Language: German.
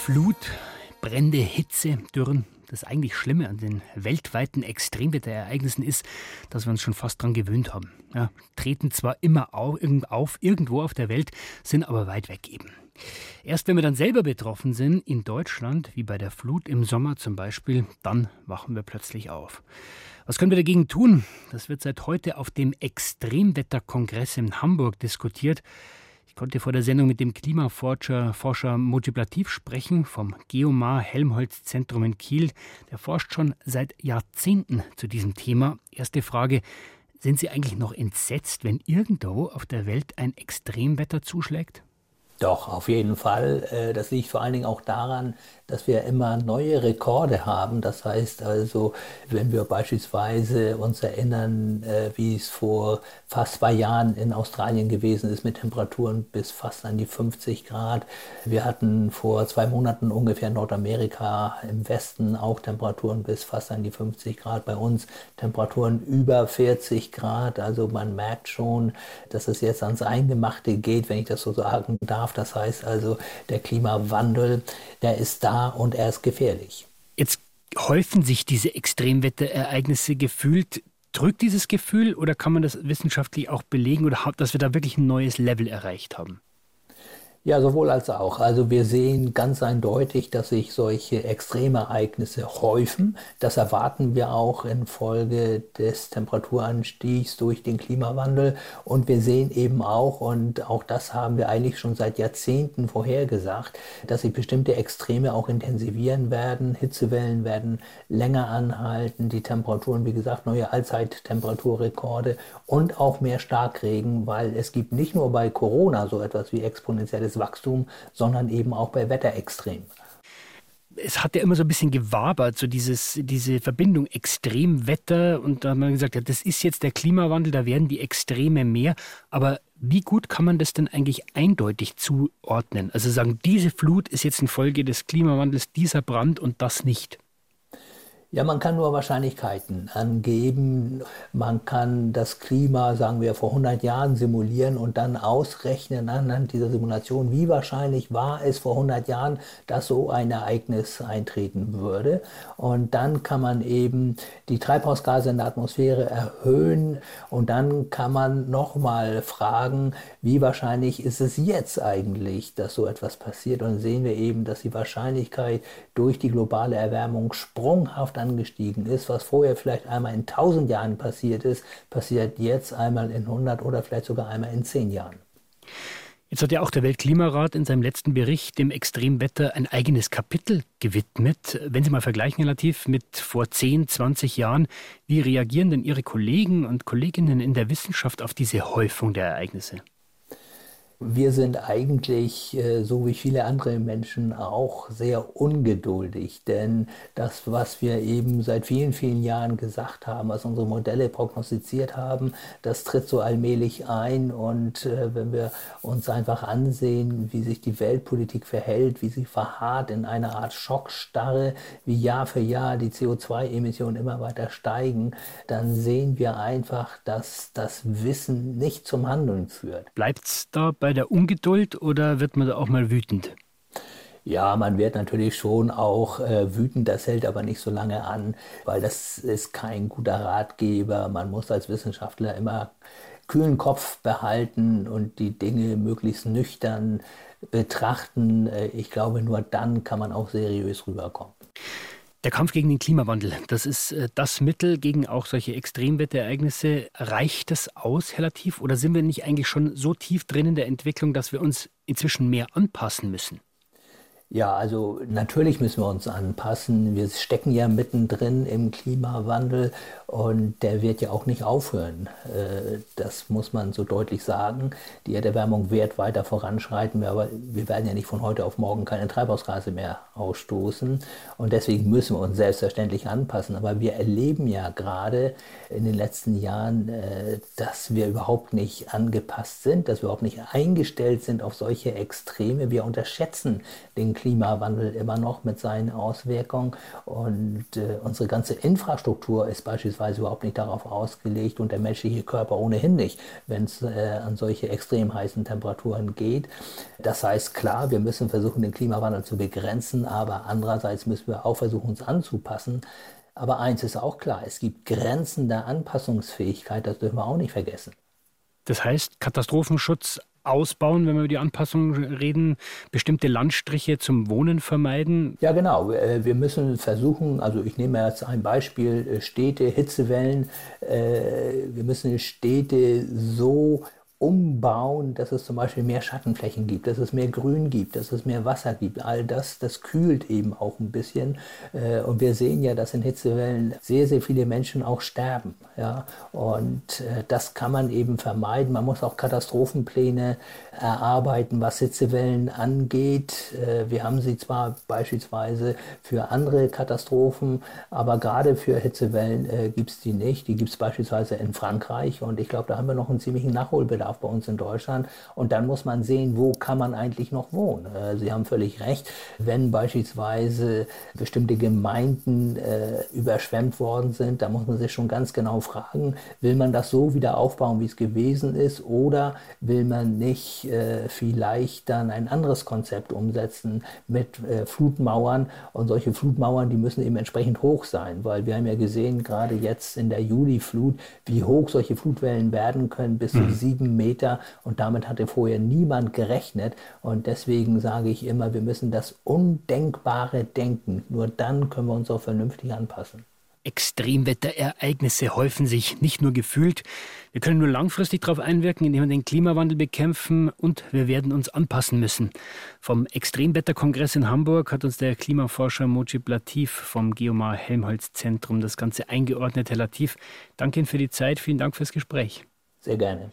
Flut, Brände, Hitze, Dürren. Das eigentlich Schlimme an den weltweiten Extremwetterereignissen ist, dass wir uns schon fast daran gewöhnt haben. Ja, treten zwar immer auf, irgendwo auf der Welt, sind aber weit weg eben. Erst wenn wir dann selber betroffen sind, in Deutschland, wie bei der Flut im Sommer zum Beispiel, dann wachen wir plötzlich auf. Was können wir dagegen tun? Das wird seit heute auf dem Extremwetterkongress in Hamburg diskutiert. Ich konnte vor der Sendung mit dem Klimaforscher Multiplativ sprechen, vom Geomar-Helmholtz-Zentrum in Kiel. Der forscht schon seit Jahrzehnten zu diesem Thema. Erste Frage: Sind Sie eigentlich noch entsetzt, wenn irgendwo auf der Welt ein Extremwetter zuschlägt? Doch, auf jeden Fall. Das liegt vor allen Dingen auch daran, dass wir immer neue Rekorde haben. Das heißt also, wenn wir beispielsweise uns erinnern, wie es vor fast 2 Jahren in Australien gewesen ist mit Temperaturen bis fast an die 50 Grad. Wir hatten vor 2 Monaten ungefähr in Nordamerika im Westen auch Temperaturen bis fast an die 50 Grad. Bei uns Temperaturen über 40 Grad. Also man merkt schon, dass es jetzt ans Eingemachte geht, wenn ich das so sagen darf. Das heißt also, der Klimawandel, der ist da und er ist gefährlich. Jetzt häufen sich diese Extremwetterereignisse gefühlt. Drückt dieses Gefühl oder kann man das wissenschaftlich auch belegen, oder dass wir da wirklich ein neues Level erreicht haben? Ja, sowohl als auch. Also wir sehen ganz eindeutig, dass sich solche Extremereignisse häufen. Das erwarten wir auch infolge des Temperaturanstiegs durch den Klimawandel. Und wir sehen eben auch, und auch das haben wir eigentlich schon seit Jahrzehnten vorhergesagt, dass sich bestimmte Extreme auch intensivieren werden. Hitzewellen werden länger anhalten. Die Temperaturen, wie gesagt, neue Allzeittemperaturrekorde und auch mehr Starkregen, weil es gibt nicht nur bei Corona so etwas wie exponentielles Wachstum, sondern eben auch bei Wetterextremen. Es hat ja immer so ein bisschen gewabert, so diese Verbindung Extremwetter, und da haben wir gesagt, ja, das ist jetzt der Klimawandel, da werden die Extreme mehr. Aber wie gut kann man das denn eigentlich eindeutig zuordnen? Also sagen, diese Flut ist jetzt eine Folge des Klimawandels, dieser Brand und das nicht. Ja, man kann nur Wahrscheinlichkeiten angeben. Man kann das Klima, sagen wir, vor 100 Jahren simulieren und dann ausrechnen anhand dieser Simulation, wie wahrscheinlich war es vor 100 Jahren, dass so ein Ereignis eintreten würde. Und dann kann man eben die Treibhausgase in der Atmosphäre erhöhen und dann kann man nochmal fragen, wie wahrscheinlich ist es jetzt eigentlich, dass so etwas passiert. Und dann sehen wir eben, dass die Wahrscheinlichkeit durch die globale Erwärmung sprunghaft angestiegen ist. Was vorher vielleicht einmal in 1000 Jahren passiert ist, passiert jetzt einmal in 100 oder vielleicht sogar einmal in 10 Jahren. Jetzt hat ja auch der Weltklimarat in seinem letzten Bericht dem Extremwetter ein eigenes Kapitel gewidmet. Wenn Sie mal vergleichen, relativ mit vor 10, 20 Jahren, wie reagieren denn Ihre Kollegen und Kolleginnen in der Wissenschaft auf diese Häufung der Ereignisse? Wir sind eigentlich, so wie viele andere Menschen auch, sehr ungeduldig, denn das, was wir eben seit vielen, vielen Jahren gesagt haben, was unsere Modelle prognostiziert haben, das tritt so allmählich ein. Und wenn wir uns einfach ansehen, wie sich die Weltpolitik verhält, wie sie verharrt in einer Art Schockstarre, wie Jahr für Jahr die CO2-Emissionen immer weiter steigen, dann sehen wir einfach, dass das Wissen nicht zum Handeln führt. Bleibt es da bei der Ungeduld oder wird man da auch mal wütend? Ja, man wird natürlich schon auch wütend, das hält aber nicht so lange an, weil das ist kein guter Ratgeber. Man muss als Wissenschaftler immer kühlen Kopf behalten und die Dinge möglichst nüchtern betrachten. Ich glaube, nur dann kann man auch seriös rüberkommen. Der Kampf gegen den Klimawandel, das ist das Mittel gegen auch solche Extremwetterereignisse. Reicht das aus, Herr Latif, oder sind wir nicht eigentlich schon so tief drin in der Entwicklung, dass wir uns inzwischen mehr anpassen müssen? Ja, also natürlich müssen wir uns anpassen. Wir stecken ja mittendrin im Klimawandel und der wird ja auch nicht aufhören. Das muss man so deutlich sagen. Die Erderwärmung wird weiter voranschreiten, aber wir werden ja nicht von heute auf morgen keine Treibhausgase mehr ausstoßen. Und deswegen müssen wir uns selbstverständlich anpassen. Aber wir erleben ja gerade in den letzten Jahren, dass wir überhaupt nicht angepasst sind, dass wir überhaupt nicht eingestellt sind auf solche Extreme. Wir unterschätzen den Klimawandel immer noch mit seinen Auswirkungen. Und unsere ganze Infrastruktur ist beispielsweise überhaupt nicht darauf ausgelegt und der menschliche Körper ohnehin nicht, wenn es an solche extrem heißen Temperaturen geht. Das heißt, klar, wir müssen versuchen, den Klimawandel zu begrenzen, aber andererseits müssen wir auch versuchen, uns anzupassen. Aber eins ist auch klar, es gibt Grenzen der Anpassungsfähigkeit, das dürfen wir auch nicht vergessen. Das heißt, Katastrophenschutz ausbauen, wenn wir über die Anpassung reden, bestimmte Landstriche zum Wohnen vermeiden? Ja, genau. Wir müssen versuchen, also ich nehme jetzt ein Beispiel, Städte, Hitzewellen. Wir müssen Städte so umbauen, dass es zum Beispiel mehr Schattenflächen gibt, dass es mehr Grün gibt, dass es mehr Wasser gibt. All das, das kühlt eben auch ein bisschen. Und wir sehen ja, dass in Hitzewellen sehr, sehr viele Menschen auch sterben. Ja? Und das kann man eben vermeiden. Man muss auch Katastrophenpläne erarbeiten, was Hitzewellen angeht. Wir haben sie zwar beispielsweise für andere Katastrophen, aber gerade für Hitzewellen gibt es die nicht. Die gibt es beispielsweise in Frankreich. Und ich glaube, da haben wir noch einen ziemlichen Nachholbedarf bei uns in Deutschland. Und dann muss man sehen, wo kann man eigentlich noch wohnen. Sie haben völlig recht, wenn beispielsweise bestimmte Gemeinden überschwemmt worden sind, da muss man sich schon ganz genau fragen, will man das so wieder aufbauen, wie es gewesen ist, oder will man nicht vielleicht dann ein anderes Konzept umsetzen mit Flutmauern. Und solche Flutmauern, die müssen eben entsprechend hoch sein, weil wir haben ja gesehen, gerade jetzt in der Juliflut, wie hoch solche Flutwellen werden können, bis zu 7 Meter. Und damit hatte vorher niemand gerechnet. Und deswegen sage ich immer, wir müssen das Undenkbare denken. Nur dann können wir uns auch vernünftig anpassen. Extremwetterereignisse häufen sich nicht nur gefühlt. Wir können nur langfristig darauf einwirken, indem wir den Klimawandel bekämpfen, und wir werden uns anpassen müssen. Vom Extremwetterkongress in Hamburg hat uns der Klimaforscher Mojib Latif vom Geomar-Helmholtz-Zentrum das Ganze eingeordnet. Herr Latif, danke Ihnen für die Zeit. Vielen Dank fürs Gespräch. Sehr gerne.